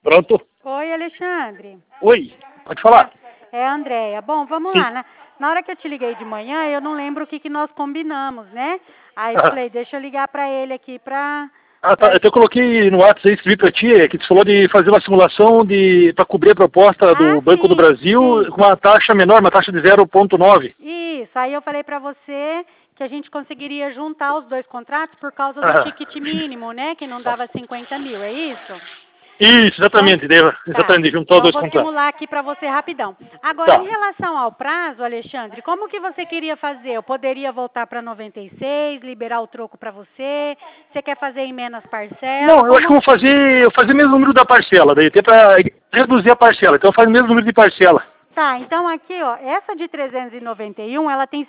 Pronto? Oi, Alexandre. Oi, pode falar. É a Andréia. Bom, vamos Sim. lá. Na hora que eu te liguei de manhã, eu não lembro o que nós combinamos, né? Aí eu Ah, falei, deixa eu ligar pra ele aqui pra... tá. Eu até coloquei no WhatsApp, escrevi pra ti, que tu falou de fazer uma simulação para cobrir a proposta do Banco do sim, Brasil sim. com uma taxa menor, uma taxa de 0,9. Isso. Aí eu falei pra você que a gente conseguiria juntar os dois contratos por causa do Ah, ticket mínimo, né? Que não dava 50 mil, é isso? isso, Então, exatamente. tá. Exatamente, juntar os Então, eu dois vou contratos. simular aqui para você rapidão. Agora, em Tá. relação ao prazo, Alexandre, como que você queria fazer? Eu poderia voltar para 96, liberar o troco para você? Você quer fazer em menos parcela? Não, eu acho que eu vou fazer o mesmo número da parcela, daí até para reduzir a parcela. Então eu faço o mesmo número de parcela. Tá, então aqui, ó, essa de 391, ela tem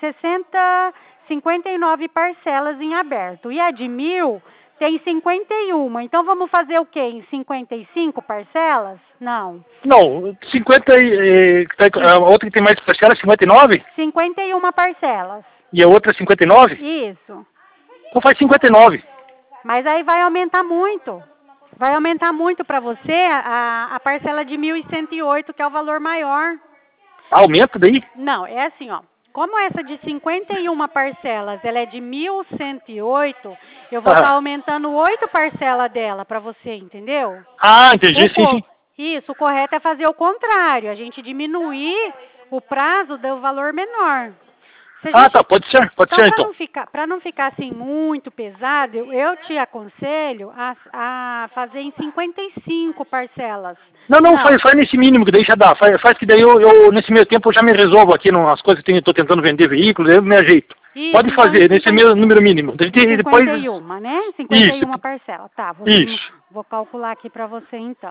59 parcelas em aberto. E a de 1.000 tem 51. Então, vamos fazer o quê? Em 55 parcelas? Não. Não, 50 a outra que tem mais parcela é 59 51 parcelas. e a outra é 59? Isso. Então faz 59. Mas aí vai aumentar muito. Vai aumentar muito para você a parcela de 1.108, que é o valor maior. Aumenta daí? Não, é assim, ó. Como essa de 51 parcelas, ela é de 1.108, eu vou estar aumentando 8 parcelas dela para você, entendeu? Ah, entendi, sim. Isso, o correto é fazer o contrário, a gente diminuir o prazo do valor menor. Tá, pode ser então. Para não ficar assim muito pesado, eu te aconselho a fazer em 55 parcelas. Não, faz nesse mínimo que daí já dá. Faz que daí eu nesse meio tempo eu já me resolvo aqui nas coisas que estou tentando vender veículos, eu me ajeito. Isso, pode fazer então, nesse mesmo número mínimo. 51, né? 51 parcelas. Tá, Isso. Vou calcular aqui para você então.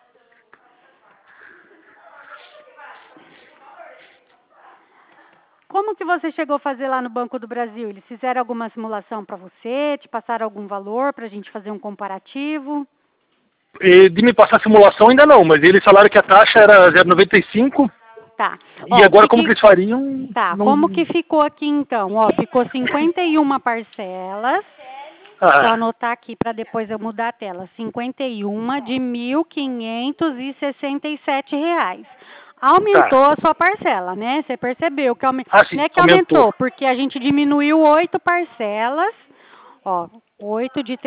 Como que você chegou a fazer lá no Banco do Brasil? Eles fizeram alguma simulação para você? Te passaram algum valor para a gente fazer um comparativo? De me passar a simulação ainda não, mas eles falaram que a taxa era 0,95. Tá. E agora como que eles fariam? Tá, como que ficou aqui então? Ó, ficou 51 parcelas. Vou anotar aqui para depois eu mudar a tela. 51 de R$ 1.567. Aumentou a sua parcela, né? Você percebeu que aumentou. Sim, não é que aumentou, porque a gente diminuiu 8 parcelas. Ó, 8 de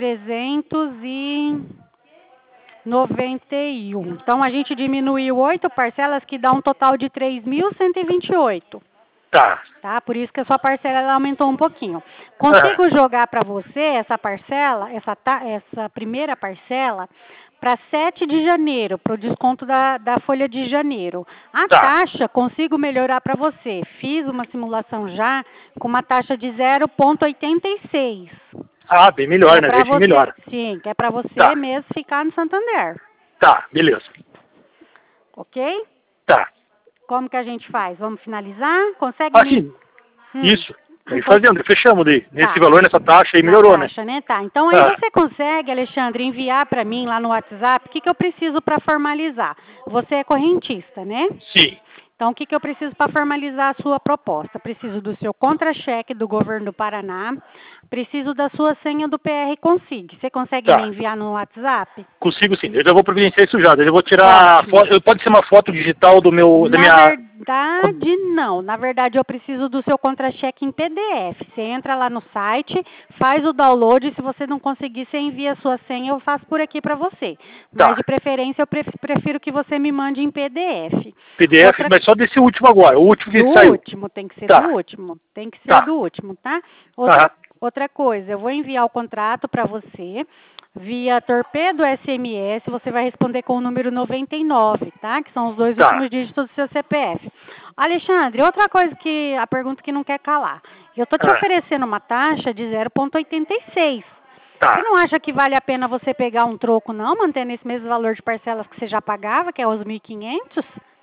391. Então, a gente diminuiu 8 parcelas, que dá um total de 3.128. Tá, por isso que a sua parcela ela aumentou um pouquinho. Consigo jogar para você essa parcela, essa primeira parcela, para 7 de janeiro, para o desconto da folha de janeiro. A taxa, consigo melhorar para você. Fiz uma simulação já com uma taxa de 0,86. Bem melhor, né? Bem melhor. Sim, que é para você mesmo ficar no Santander. Tá, beleza. Ok? Tá. Como que a gente faz? Vamos finalizar? Consegue? Sim. Isso. Aí fazendo, fechamos daí. Nesse valor, nessa taxa aí, melhorou, taxa, né? Tá. Então aí você consegue, Alexandre, enviar para mim lá no WhatsApp o que eu preciso para formalizar. Você é correntista, né? Sim. Então, o que eu preciso para formalizar a sua proposta? Preciso do seu contra-cheque do governo do Paraná, preciso da sua senha do PR Consig. Você consegue me enviar no WhatsApp? Consigo sim, eu já vou providenciar isso já. Eu vou tirar foto, pode ser uma foto digital da minha... Na verdade, não. Na verdade, eu preciso do seu contra-cheque em PDF. Você entra lá no site, faz o download, e se você não conseguir, você envia a sua senha, eu faço por aqui para você. Mas, de preferência, eu prefiro que você me mande em PDF. PDF, mas só desse último agora, o último que saiu. Do último, tem que ser do último. Tem que ser do último, tá? Outra coisa, eu vou enviar o contrato para você via Torpedo SMS, você vai responder com o número 99, tá? Que são os dois últimos dígitos do seu CPF. Alexandre, outra coisa a pergunta que não quer calar. Eu tô te oferecendo uma taxa de 0,86. Você não acha que vale a pena você pegar um troco, não, mantendo esse mesmo valor de parcelas que você já pagava, que é os 1.500?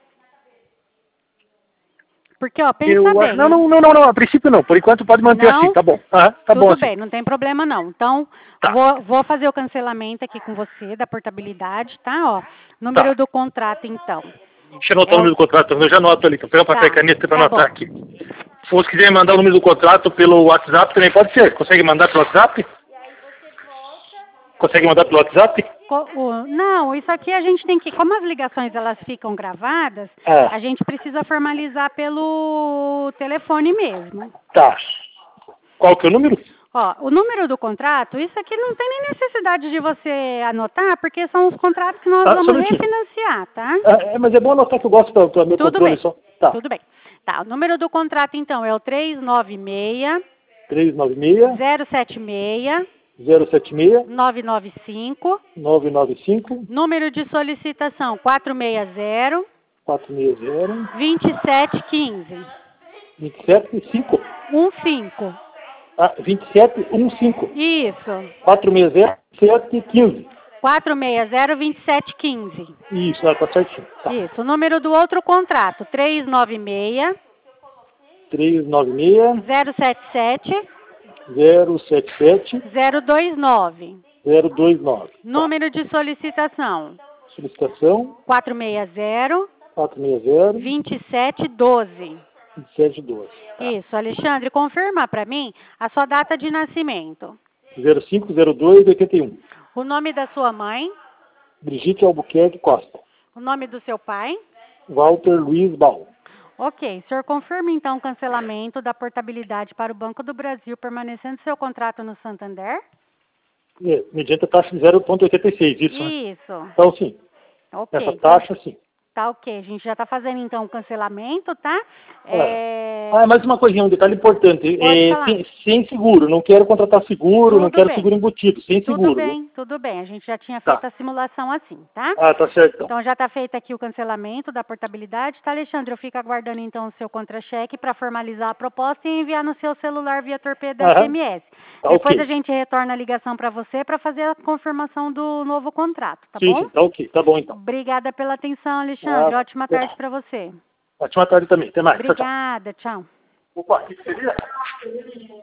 Porque, pensa bem. Não, a princípio não. Por enquanto pode manter assim, tá bom. Tudo bem, não tem problema não. Então, vou fazer o cancelamento aqui com você da portabilidade, tá? Ó, número do contrato, então. Deixa eu anotar o número do contrato, eu já anoto ali. Pega papel e caneta para anotar aqui. Se você quiser mandar o número do contrato pelo WhatsApp, também pode ser. Consegue mandar pelo WhatsApp? Consegue mandar pelo WhatsApp? Não, isso aqui a gente tem que... Como as ligações elas ficam gravadas, a gente precisa formalizar pelo telefone mesmo. Tá. Qual que é o número? Ó, o número do contrato, isso aqui não tem nem necessidade de você anotar, porque são os contratos que nós vamos refinanciar, tá? Mas é bom anotar que eu gosto para meu controle só. Tá. Tudo bem. Tá, o número do contrato, então, é o 396... 396... 076... 076... 995... 995... Número de solicitação, 460... 460... 2715... 275... 15... 2715. Isso. 460 2715. 460 2715. Isso, tá certinho. Tá. Isso. O número do outro contrato, 396 396 077 077 029. 029. Número de solicitação. Solicitação 460 460 2712. 2712. Tá. Isso, Alexandre, confirma para mim a sua data de nascimento. 050281. O nome da sua mãe? Brigitte Albuquerque Costa. O nome do seu pai? Walter Luiz Bal. Ok, o senhor confirma então o cancelamento da portabilidade para o Banco do Brasil, permanecendo seu contrato no Santander? Mediante a taxa de 0,86, isso, né? Isso. Então, sim. Ok. Essa taxa, sim. Tá ok, a gente já está fazendo então o cancelamento, tá? Mais uma coisinha, um detalhe importante. Sem seguro, não quero contratar seguro, não quero seguro embutido, sem seguro. Tudo bem, a gente já tinha feito a simulação assim, tá? Tá certo. Então já está feito aqui o cancelamento da portabilidade, tá, Alexandre? Eu fico aguardando então o seu contra-cheque para formalizar a proposta e enviar no seu celular via torpedo SMS. Depois a gente retorna a ligação para você para fazer a confirmação do novo contrato, tá bom? Sim, tá ok, tá bom então. Obrigada pela atenção, Alexandre. Ótima tarde para você. Ótima tarde também. Até mais. Obrigada, tchau. Opa, o que seria?